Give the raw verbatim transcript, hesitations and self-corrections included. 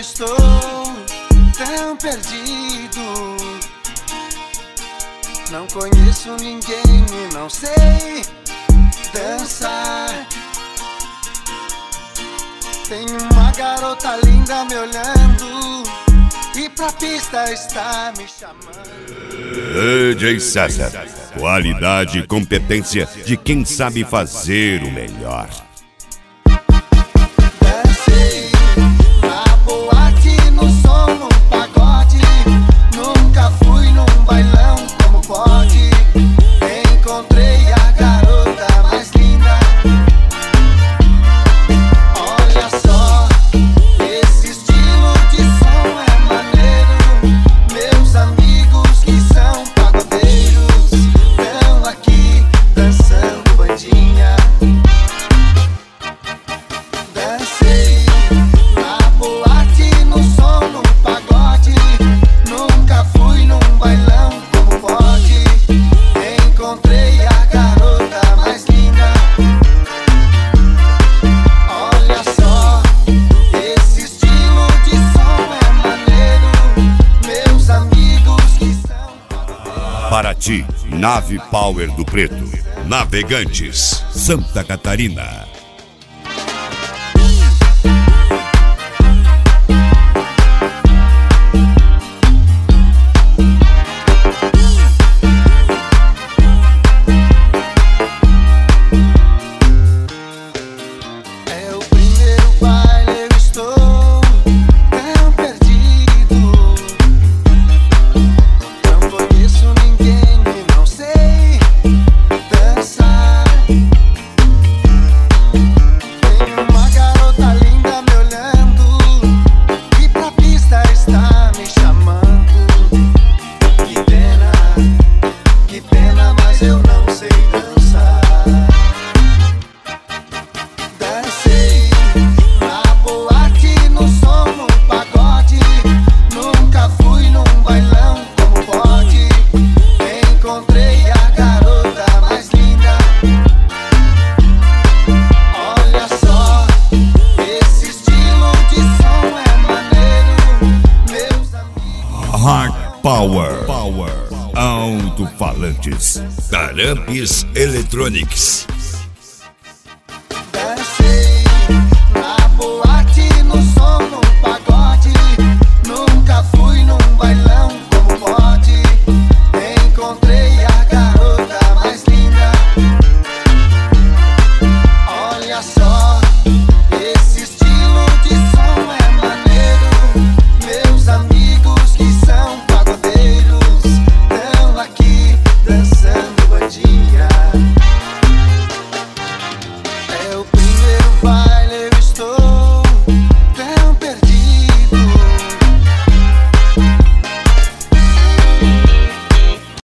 estou tão perdido. Não conheço ninguém e não sei dançar. Tem uma garota linda me olhando e pra pista está me chamando. D J César, qualidade e competência de quem sabe fazer o melhor. Dancei na boate, no som, no pagode. Nunca fui num bailão, como pode? Encontrei a garota mais linda. Olha só, esse estilo de som é maneiro. Meus amigos que são pagodeiros estão aqui dançando bandinha. Dancei na boate, no som, no pagode. Nunca fui num bailão, como pode? Encontrei a garota mais linda. Olha só, esse estilo de som é maneiro. Meus amigos que são Paraty, Nave Power do Preto, Navegantes, Santa Catarina. É o primeiro baile, eu estou tão perdido. Não conheço ninguém e não sei dançar. Tem uma garota linda me olhando e pra pista está me chamando. Que pena, que pena, mas eu não sei dançar. Dancei na boate, no som, no pagode. Nunca fui num bailão, como pode? Encontrei a garota mais linda. Olha só, esse estilo de som é maneiro. Meus amigos. Hard Power, Power, alto-falantes, Tarampes Electronics,